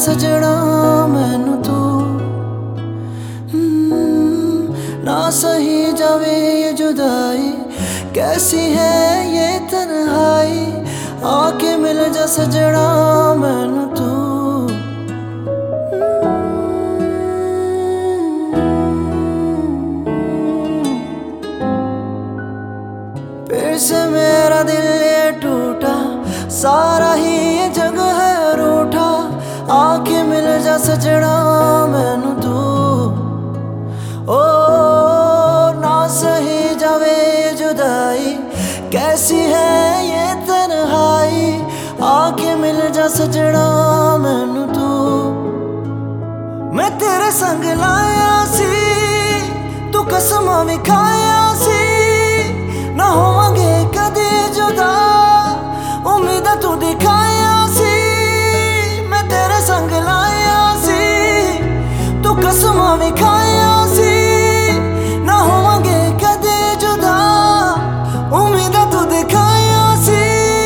सजना मैनू तू ना सही जावे ये जुदाई, कैसी है ये तन्हाई, आके मिल जा सजना मैनू तू। फिर से मेरा दिल ये टूटा, सारा ही ये जग है रूठा, आके मिल जा सजना मैनू तू। ओ ना सही जावे ये जुदाई, कैसी है ये तन्हाई, आके मिल जा सजना मैनू तू। मैं तेरे संग लाया सी, तू कसमां भी खाया सी, ना होवांगे कदे जुदा, उम्मीदां तू दिखाया सी। मैं तेरे संग लाया सी, तू कसमां भी खाया सी, ना होवांगे कदे जुदा, उम्मीदां तू दिखाया सी।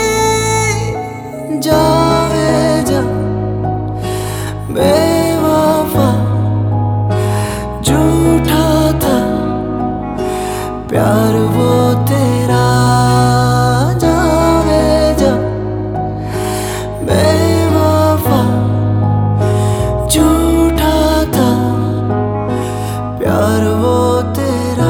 जावे जा बेवफा, झूठा था प्यार वो तेरा। जावे जा बेवफा, झूठा था प्यार वो तेरा।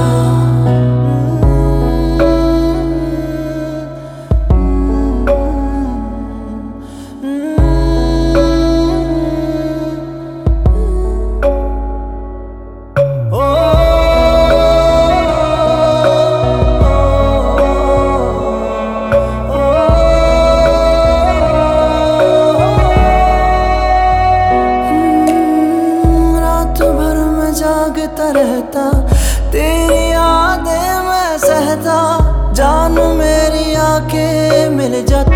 जागता रहता तेरी यादें मैं सहता, जान मेरी आके मिल जा।